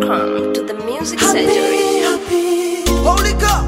Welcome to the Music Surgery. Holy God.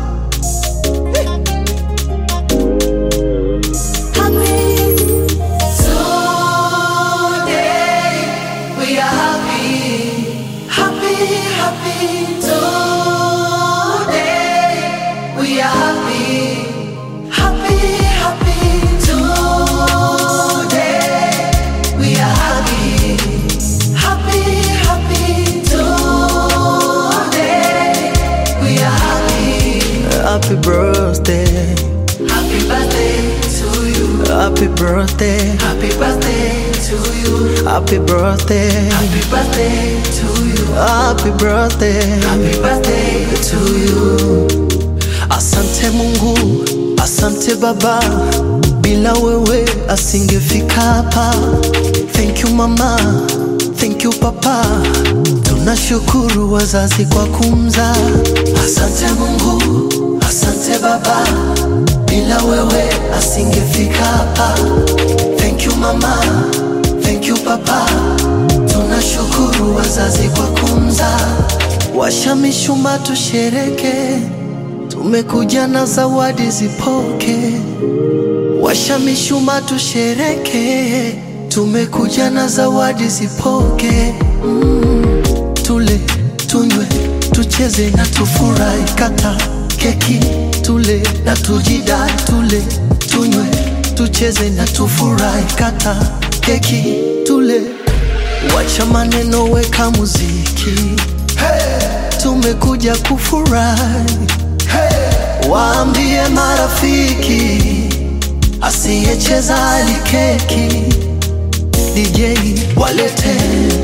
Happy birthday. Happy birthday to you. Happy birthday. Happy birthday to you. Happy birthday. Happy birthday to you. Happy birthday. Happy birthday to you. Asante Mungu, asante Baba, bila wewe asingefika hapa. Thank you mama, thank you papa, tunashukuru wazazi kwa kumzaa. Asante Mungu, asante Baba, bila wewe asingefika hapa. Thank you mama, thank you papa, tunashukuru wazazi kwa kumzaa. Washa mishumaa tushereke, tumekuja na zawadi zipoke. Washa mishumaa tushereke, tumekuja na zawadi zipoke. Tule, tunywe, tucheze na tufurahi. Kata keki, tule na tujidai. Tule, tunywe, tucheze na tufurahi. Kata keki, tule. Wacha maneno, weka muziki. Tumekuja kufurahi. Waambie marafiki, asiyecheza alikeki. DJ walete,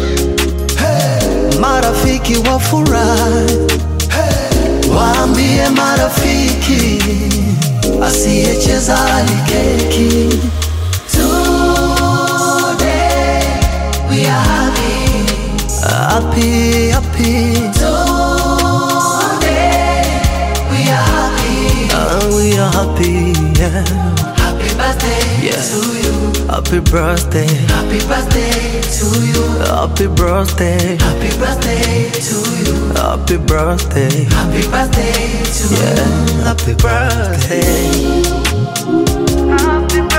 marafiki wafurahi. Waambie marafiki, asiyecheza alikeki. Today we are happy. Happy, happy. Today we are happy. We are happy, yeah. Happy birthday Yeah. to you. Happy birthday. Happy birthday to you. Happy birthday. Happy birthday to you. Happy birthday. Happy birthday to you. Yeah. Happy birthday. Happy